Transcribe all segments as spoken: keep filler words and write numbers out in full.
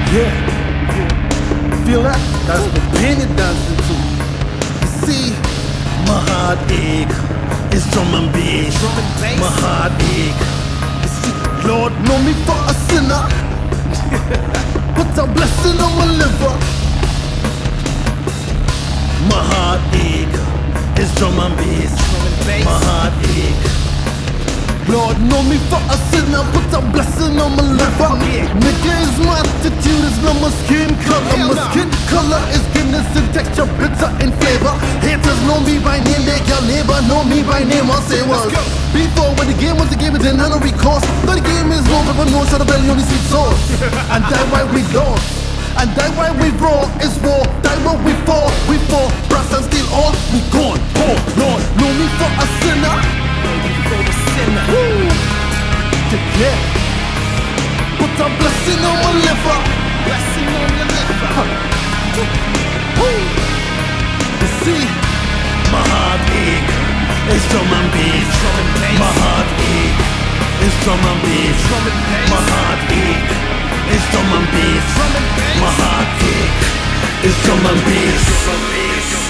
Yeah, feel that? That's the pain it dancing to. You see, my heartache is drum and bass. My heartache. You see, Lord know me for a sinner. Put a blessing on my liver. My heartache is drum and bass. My heartache. Lord know me for a sinner, put a blessing on my liver. Nigga is my attitude, it's not my skin color. My skin color is goodness in texture, bitter in flavor. Haters know me by name, they can neighbor know me by name. I'll say was before when the game was the game, it didn't have no recourse. But the game is no paper, no shot of belly, only sweet sauce. And that's why we lost. And that's why we raw is war. That's why we fall, we fall. Brass and steel all, we gone. Oh Lord, know me for a sinner. Woo. Yeah. Put a blessing on my liver. Blessing on your liver. Woo. You see, my heartache is drum and bass. My heartache is drum and bass. My heartache is drum and bass. My heartache is drum and bass.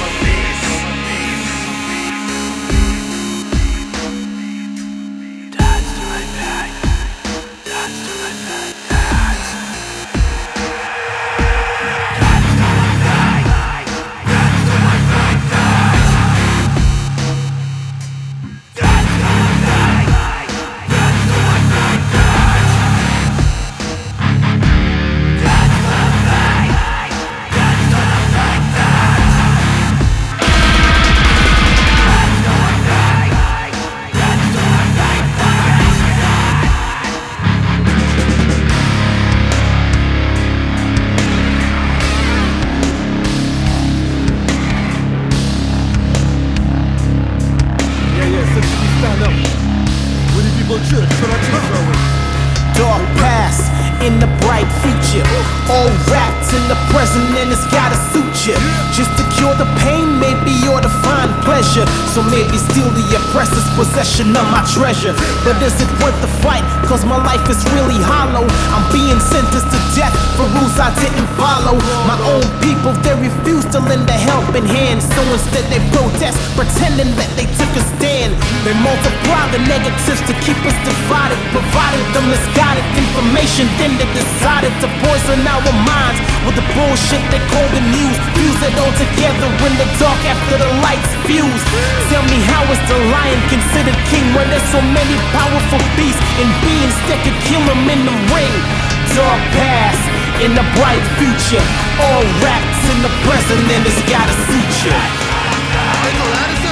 Dark past in the bright future, all wrapped in the present and it's gotta suit you. Just to cure the pain, maybe, or to find pleasure. So maybe steal the oppressor's possession of my treasure. But is it worth the fight? Cause my life is really hollow. I'm being sentenced to death for rules I didn't follow. My own people, they refuse to lend a helping hand. So instead they protest, pretending that they took a stand. They multiply the negatives to keep us divided, provided the misguided information. Then they decided to poison our minds with the bullshit they call the news. Fuse it all together in the dark after the lights fuse. Tell me, how is the lion considered king when there's so many powerful beasts and beings that could kill him in the ring? Dark past in the bright future, all wrapped in the present and it's gotta suit you.